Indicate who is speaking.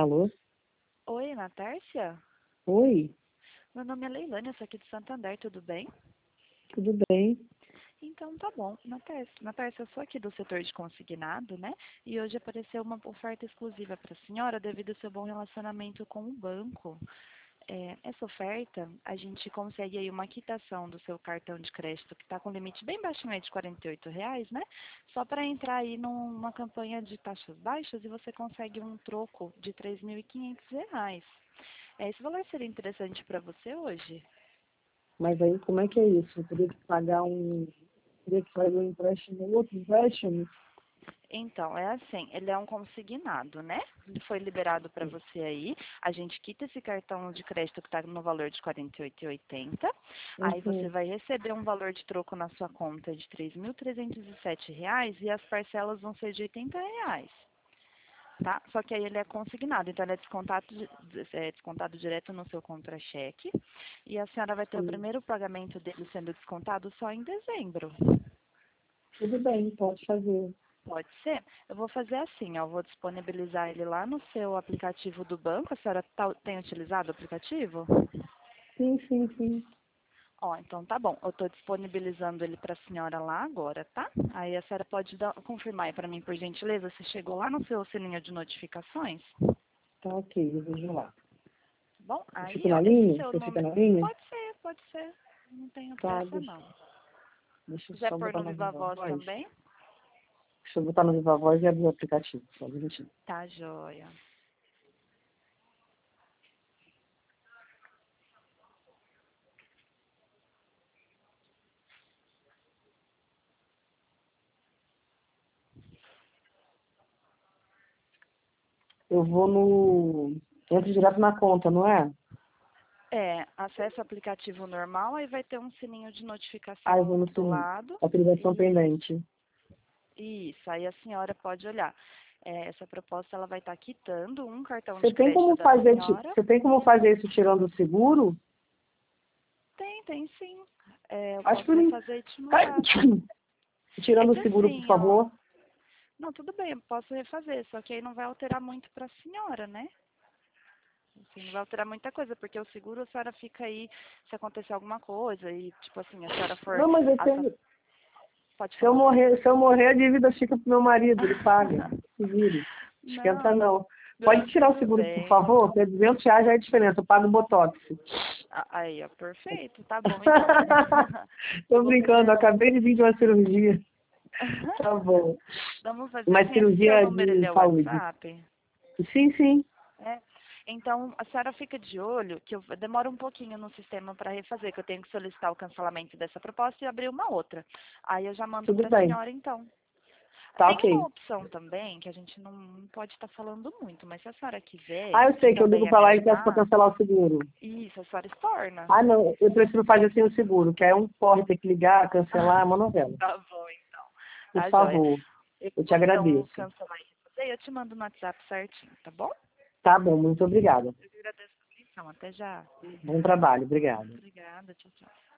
Speaker 1: Alô?
Speaker 2: Oi, Natércia?
Speaker 1: Oi,
Speaker 2: Meu nome é Leilane, eu sou aqui de Santander, tudo bem?
Speaker 1: tudo bem?
Speaker 2: Então tá bom. Natércia, eu sou aqui do setor de consignado, né? E hoje apareceu uma oferta exclusiva para a senhora devido ao seu bom relacionamento com o banco. Essa oferta, a gente consegue aí uma quitação do seu cartão de crédito que está com limite bem baixinho aí de R$ 48, né? Só para entrar aí numa campanha de taxas baixas e você consegue um troco de R$ 3.500. Esse valor seria interessante para você hoje?
Speaker 1: Mas aí como é que é isso? Eu teria que fazer um empréstimo, outro empréstimo?
Speaker 2: Então, é assim, ele é um consignado, né? Ele foi liberado para você aí. A gente quita esse cartão de crédito que está no valor de R$ 48,80. Aí você
Speaker 1: Uhum.
Speaker 2: vai receber um valor de troco na sua conta de R$ 3.307 e as parcelas vão ser de R$ 80. Tá? Só que aí ele é consignado, então ele é descontado direto no seu contra-cheque. E a senhora vai ter o
Speaker 1: Sim.
Speaker 2: primeiro pagamento dele sendo descontado só em dezembro.
Speaker 1: Tudo bem, pode fazer.
Speaker 2: Pode ser? Eu vou fazer assim, ó, eu vou disponibilizar ele lá no seu aplicativo do banco. A senhora tem utilizado o aplicativo?
Speaker 1: Sim, sim, sim.
Speaker 2: Ó, então tá bom. Eu estou disponibilizando ele para a senhora lá agora, tá? Aí a senhora pode confirmar aí para mim, por gentileza, se chegou lá no seu sininho de notificações, tá
Speaker 1: Tá ok, eu vejo lá.
Speaker 2: bom?
Speaker 1: Eu fico
Speaker 2: Aí, ó,
Speaker 1: na
Speaker 2: esse
Speaker 1: linha?
Speaker 2: seu
Speaker 1: Você fica
Speaker 2: número...
Speaker 1: na linha?
Speaker 2: Pode ser, pode ser. Não tenho
Speaker 1: Tá,
Speaker 2: pressa, não.
Speaker 1: deixa eu
Speaker 2: Quiser
Speaker 1: só
Speaker 2: pôr
Speaker 1: botar
Speaker 2: no
Speaker 1: no
Speaker 2: Viva
Speaker 1: Viva
Speaker 2: Voz
Speaker 1: Voz.
Speaker 2: também,
Speaker 1: Deixa eu botar no Viva Voz e abrir o aplicativo. Só um minutinho.
Speaker 2: tá joia.
Speaker 1: Eu vou no... Entro direto na conta, não é?
Speaker 2: Acesse o aplicativo normal, aí vai ter um sininho de
Speaker 1: Ah, eu vou
Speaker 2: notificação
Speaker 1: no
Speaker 2: do
Speaker 1: sininho.
Speaker 2: lado.
Speaker 1: Autorização
Speaker 2: E
Speaker 1: pendente.
Speaker 2: isso, aí a senhora pode olhar. Essa proposta ela vai estar quitando um cartão
Speaker 1: Você
Speaker 2: de
Speaker 1: tem
Speaker 2: crédito
Speaker 1: como
Speaker 2: da
Speaker 1: fazer,
Speaker 2: senhora.
Speaker 1: você tem como fazer isso tirando o seguro?
Speaker 2: Tem sim. Eu
Speaker 1: Acho
Speaker 2: posso
Speaker 1: que
Speaker 2: refazer e te mandar. É
Speaker 1: tirando
Speaker 2: que
Speaker 1: o seguro, por
Speaker 2: assim, ó.
Speaker 1: favor.
Speaker 2: Não, tudo bem, eu posso refazer, só que aí não vai alterar muito para a senhora, né? Assim, não vai alterar muita coisa, porque o seguro a senhora fica aí se acontecer alguma coisa e, tipo assim, a senhora for.
Speaker 1: Não, mas eu
Speaker 2: assa-
Speaker 1: tenho.
Speaker 2: Pode
Speaker 1: Se eu
Speaker 2: falar.
Speaker 1: morrer, se eu morrer, a dívida fica pro meu marido, ele paga. Se vire. Esquenta
Speaker 2: Não,
Speaker 1: não. Pode
Speaker 2: não,
Speaker 1: tirar o
Speaker 2: tudo
Speaker 1: seguro, por
Speaker 2: bem.
Speaker 1: favor? Porque R$ 200 já é diferença. Eu pago Botox.
Speaker 2: Aí, ó, perfeito. Tá bom, então.
Speaker 1: Tô
Speaker 2: Vou
Speaker 1: brincando, eu
Speaker 2: fazer.
Speaker 1: acabei de vir de uma cirurgia. Tá bom.
Speaker 2: Vamos fazer
Speaker 1: Uma
Speaker 2: assim. Esse seu
Speaker 1: cirurgia
Speaker 2: número, ele
Speaker 1: de
Speaker 2: é o
Speaker 1: saúde.
Speaker 2: WhatsApp?
Speaker 1: Sim, sim.
Speaker 2: É. Então, a senhora fica de olho, que eu demoro um pouquinho no sistema para refazer, que eu tenho que solicitar o cancelamento dessa proposta e abrir uma outra. Aí eu já mando
Speaker 1: Tudo
Speaker 2: para a
Speaker 1: bem.
Speaker 2: senhora, então.
Speaker 1: Tá
Speaker 2: Tem uma
Speaker 1: ok.
Speaker 2: opção também, que a gente não pode estar falando muito, mas se a senhora quiser,
Speaker 1: Ah, eu
Speaker 2: de
Speaker 1: sei que eu ligo
Speaker 2: também
Speaker 1: pra
Speaker 2: me
Speaker 1: lá e peço pra
Speaker 2: ajudar,
Speaker 1: cancelar o seguro.
Speaker 2: isso, a senhora estorna.
Speaker 1: Ah, não, eu prefiro fazer sem o seguro, que é um corre, ter que ligar, cancelar, é uma novela.
Speaker 2: Tá bom, então.
Speaker 1: Por
Speaker 2: Tá, joia.
Speaker 1: favor,
Speaker 2: Eu
Speaker 1: eu te
Speaker 2: vou, então,
Speaker 1: agradeço.
Speaker 2: cancelar e refazer e eu te mando no WhatsApp certinho, tá bom?
Speaker 1: Tá bom, muito obrigada.
Speaker 2: Eu que agradeço a atenção. Até já.
Speaker 1: Bom trabalho, obrigada.
Speaker 2: Obrigada. Tchau, tchau.